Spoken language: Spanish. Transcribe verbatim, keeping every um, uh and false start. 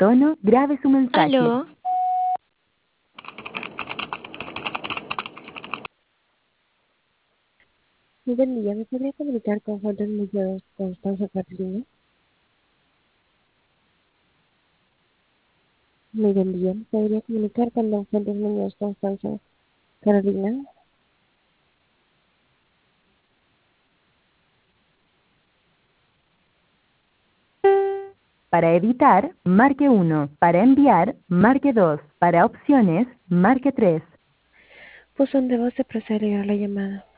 tono, grabe su mensaje. ¿Aló? Muy buen día, ¿me podría comunicar con Juan del Museo Constanza Carolina? Muy buen día, ¿me podría comunicar con don Juan del Muñoz Constanza Carolina? Para editar, marque uno. Para enviar, marque dos. Para opciones, marque tres. Buzón de voz se procede a la llamada.